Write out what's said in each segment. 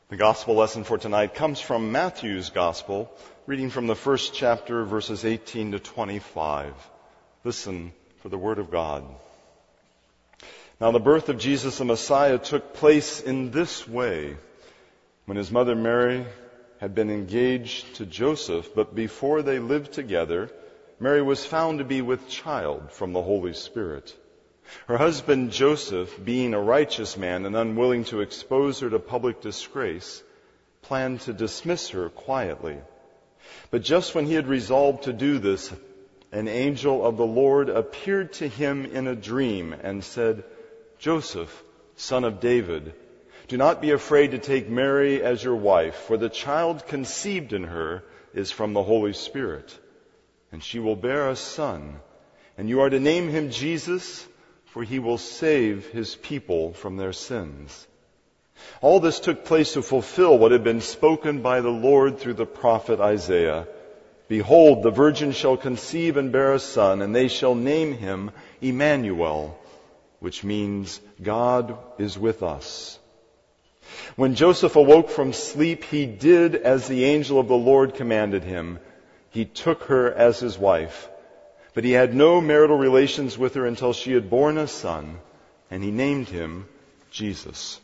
The gospel lesson for tonight comes from Matthew's gospel, reading from the first chapter, verses 18 to 25. Listen for the word of God. Now the birth of Jesus the Messiah took place in this way. When his mother Mary had been engaged to Joseph, but before they lived together, Mary was found to be with child from the Holy Spirit. Her husband Joseph, being a righteous man and unwilling to expose her to public disgrace, planned to dismiss her quietly. But just when he had resolved to do this, an angel of the Lord appeared to him in a dream and said, "Joseph, son of David, do not be afraid to take Mary as your wife, for the child conceived in her is from the Holy Spirit. And she will bear a son, and you are to name him Jesus, for he will save his people from their sins." All this took place to fulfill what had been spoken by the Lord through the prophet Isaiah. "Behold, the virgin shall conceive and bear a son, and they shall name him Emmanuel," which means God is with us. When Joseph awoke from sleep, he did as the angel of the Lord commanded him. He took her as his wife. But he had no marital relations with her until she had borne a son, and he named him Jesus.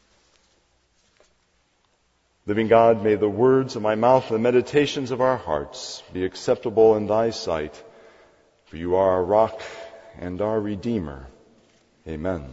Living God, may the words of my mouth and the meditations of our hearts be acceptable in thy sight, for you are our rock and our Redeemer. Amen.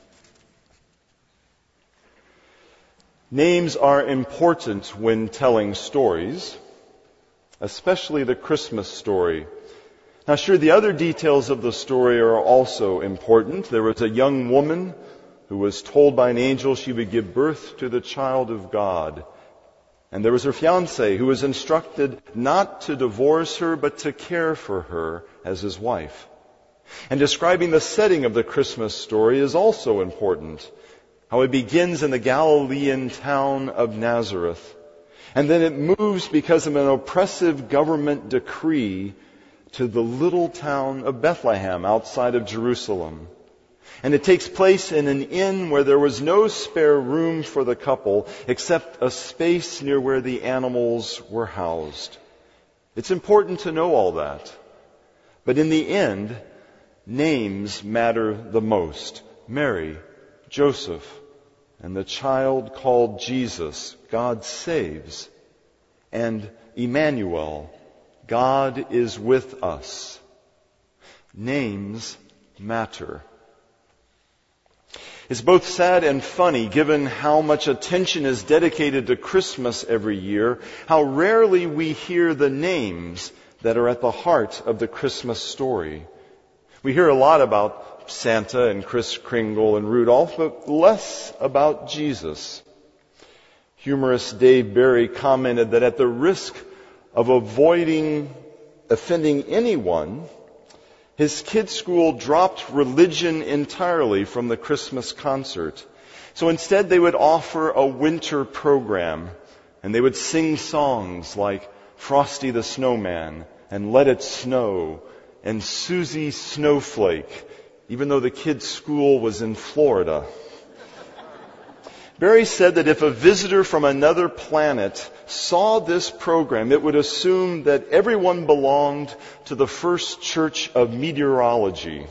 Names are important when telling stories, especially the Christmas story. Now, sure, the other details of the story are also important. There was a young woman who was told by an angel she would give birth to the child of God. And there was her fiancé who was instructed not to divorce her, but to care for her as his wife. And describing the setting of the Christmas story is also important. How it begins in the Galilean town of Nazareth. And then it moves because of an oppressive government decree to the little town of Bethlehem outside of Jerusalem. And it takes place in an inn where there was no spare room for the couple except a space near where the animals were housed. It's important to know all that. But in the end, names matter the most. Mary, Joseph, and the child called Jesus, God saves, and Emmanuel, God is with us. Names matter. It's both sad and funny, given how much attention is dedicated to Christmas every year, how rarely we hear the names that are at the heart of the Christmas story. We hear a lot about Santa and Kris Kringle and Rudolph, but less about Jesus. Humorist Dave Barry commented that at the risk of avoiding offending anyone, his kids' school dropped religion entirely from the Christmas concert. So instead they would offer a winter program, and they would sing songs like Frosty the Snowman and Let It Snow and Susie Snowflake, even though the kids' school was in Florida. Barry said that if a visitor from another planet saw this program, it would assume that everyone belonged to the First Church of Meteorology.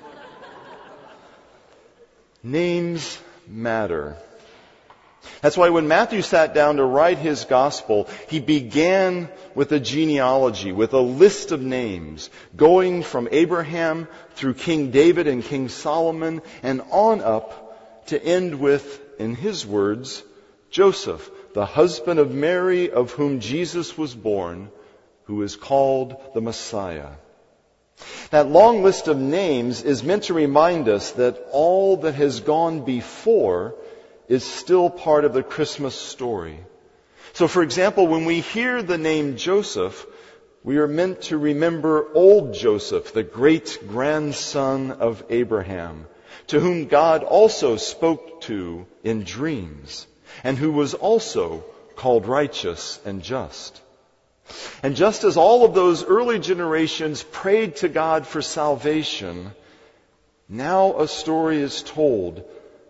Names matter. That's why when Matthew sat down to write his gospel, he began with a genealogy, with a list of names, going from Abraham through King David and King Solomon and on up to end with, in his words, Joseph, the husband of Mary, of whom Jesus was born, who is called the Messiah. That long list of names is meant to remind us that all that has gone before is still part of the Christmas story. So, for example, when we hear the name Joseph, we are meant to remember old Joseph, the great-grandson of Abraham, to whom God also spoke to in dreams, and who was also called righteous and just. And just as all of those early generations prayed to God for salvation, now a story is told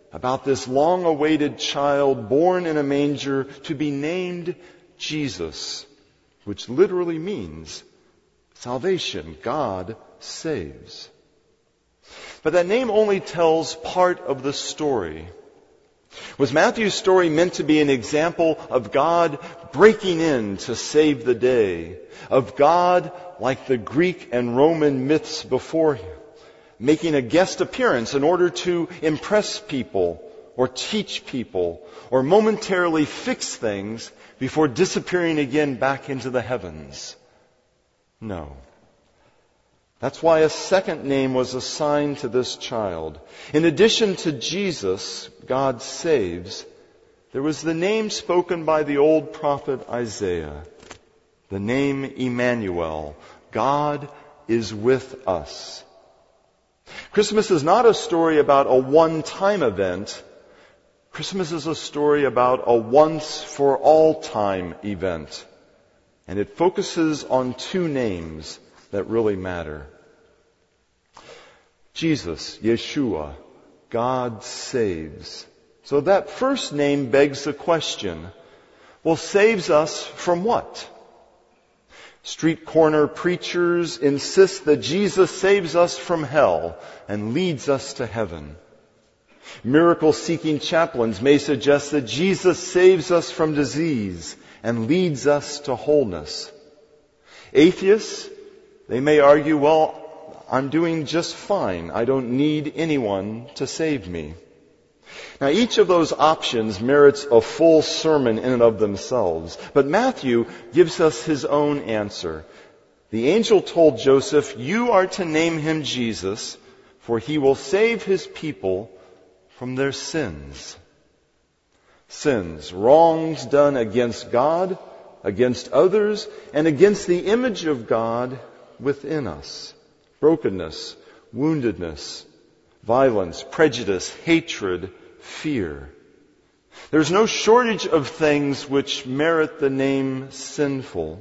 about this long-awaited child born in a manger to be named Jesus, which literally means salvation. God saves. But that name only tells part of the story. Was Matthew's story meant to be an example of God breaking in to save the day? Of God, like the Greek and Roman myths before him, making a guest appearance in order to impress people or teach people or momentarily fix things before disappearing again back into the heavens? No. That's why a second name was assigned to this child. In addition to Jesus, God saves, there was the name spoken by the old prophet Isaiah, the name Emmanuel. God is with us. Christmas is not a story about a one-time event. Christmas is a story about a once-for-all-time event. And it focuses on two names that really matter. Jesus, Yeshua, God saves. So that first name begs the question, well, saves us from what? Street corner preachers insist that Jesus saves us from hell and leads us to heaven. Miracle-seeking chaplains may suggest that Jesus saves us from disease and leads us to wholeness. Atheists, they may argue, well, I'm doing just fine. I don't need anyone to save me. Now, each of those options merits a full sermon in and of themselves. But Matthew gives us his own answer. The angel told Joseph, "You are to name him Jesus, for he will save his people from their sins." Sins, wrongs done against God, against others, and against the image of God within us. Brokenness, woundedness, violence, prejudice, hatred, fear. There's no shortage of things which merit the name sinful,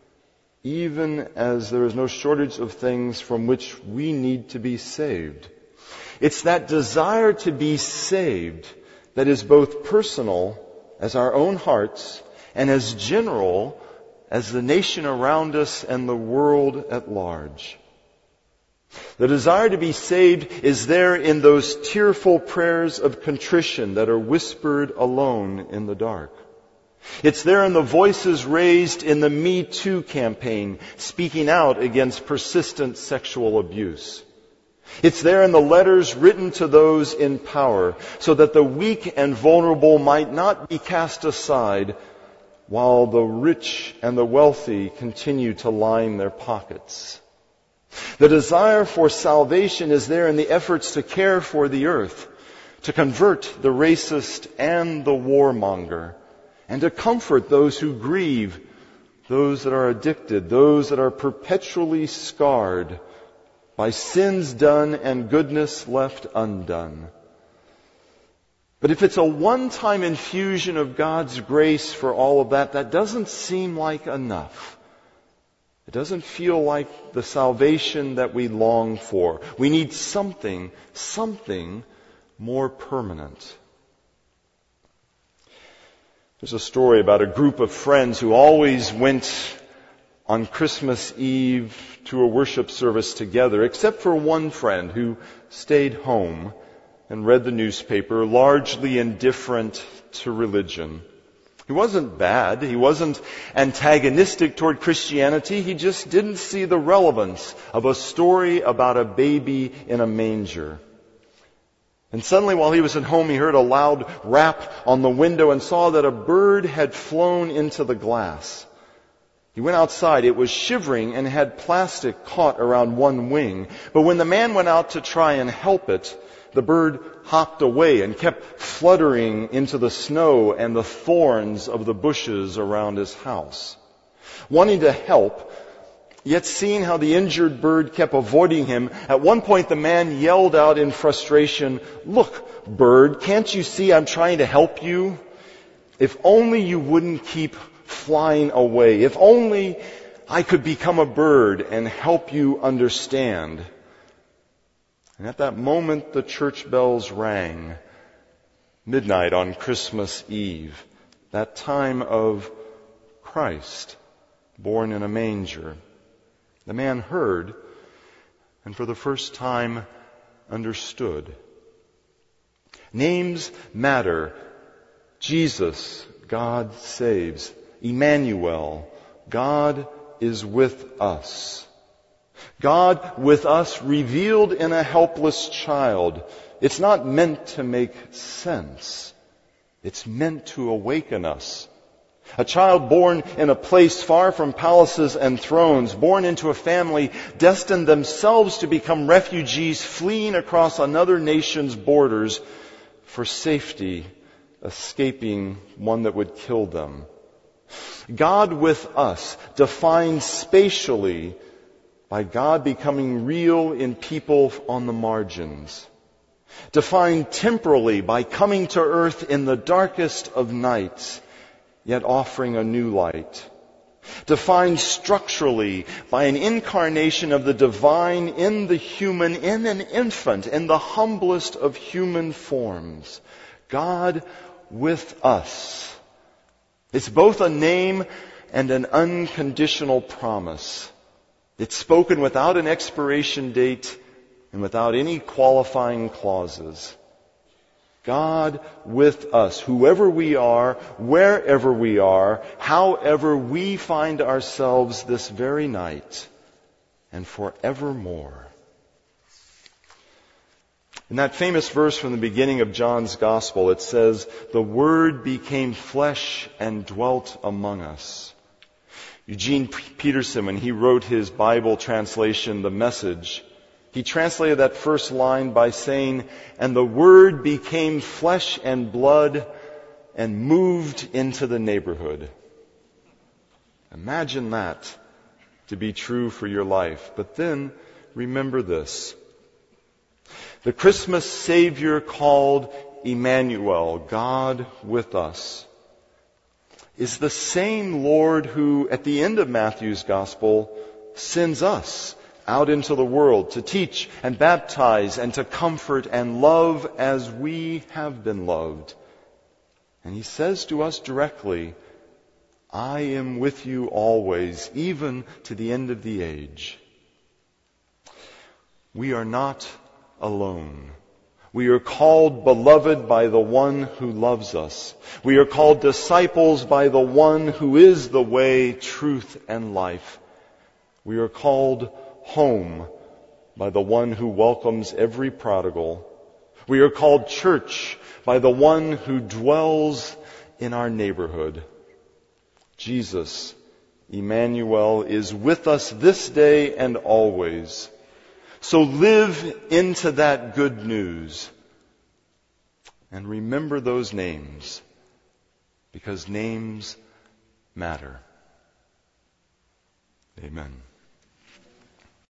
even as there is no shortage of things from which we need to be saved. It's that desire to be saved that is both personal as our own hearts and as general as the nation around us and the world at large. The desire to be saved is there in those tearful prayers of contrition that are whispered alone in the dark. It's there in the voices raised in the Me Too campaign, speaking out against persistent sexual abuse. It's there in the letters written to those in power, so that the weak and vulnerable might not be cast aside, while the rich and the wealthy continue to line their pockets. The desire for salvation is there in the efforts to care for the earth, to convert the racist and the warmonger, and to comfort those who grieve, those that are addicted, those that are perpetually scarred by sins done and goodness left undone. But if it's a one-time infusion of God's grace for all of that, that doesn't seem like enough. It doesn't feel like the salvation that we long for. We need something more permanent. There's a story about a group of friends who always went on Christmas Eve to a worship service together, except for one friend who stayed home and read the newspaper, largely indifferent to religion. He wasn't bad. He wasn't antagonistic toward Christianity. He just didn't see the relevance of a story about a baby in a manger. And suddenly, while he was at home, he heard a loud rap on the window and saw that a bird had flown into the glass. He went outside. It was shivering and had plastic caught around one wing. But when the man went out to try and help it, the bird hopped away and kept fluttering into the snow and the thorns of the bushes around his house. Wanting to help, yet seeing how the injured bird kept avoiding him, at one point the man yelled out in frustration, "Look, bird, can't you see I'm trying to help you? If only you wouldn't keep flying away. If only I could become a bird and help you understand." And at that moment, the church bells rang, midnight on Christmas Eve, that time of Christ, born in a manger. The man heard, and for the first time understood. Names matter. Jesus, God saves. Emmanuel, God is with us. God with us revealed in a helpless child. It's not meant to make sense. It's meant to awaken us. A child born in a place far from palaces and thrones, born into a family destined themselves to become refugees fleeing across another nation's borders for safety, escaping one that would kill them. God with us, defined spatially by God becoming real in people on the margins. Defined temporally by coming to earth in the darkest of nights, yet offering a new light. Defined structurally by an incarnation of the divine in the human, in an infant, in the humblest of human forms. God with us. It's both a name and an unconditional promise. It's spoken without an expiration date and without any qualifying clauses. God with us, whoever we are, wherever we are, however we find ourselves this very night and forevermore. In that famous verse from the beginning of John's Gospel, it says, "The Word became flesh and dwelt among us." Eugene Peterson, when he wrote his Bible translation, The Message, he translated that first line by saying, "And the Word became flesh and blood and moved into the neighborhood." Imagine that to be true for your life. But then remember this. The Christmas Savior called Emmanuel, God with us, is the same Lord who, at the end of Matthew's Gospel, sends us out into the world to teach and baptize and to comfort and love as we have been loved. And He says to us directly, "I am with you always, even to the end of the age." We are not alone. We are called beloved by the one who loves us. We are called disciples by the one who is the way, truth, and life. We are called home by the one who welcomes every prodigal. We are called church by the one who dwells in our neighborhood. Jesus, Emmanuel, is with us this day and always. So live into that good news. And remember those names, because names matter. Amen.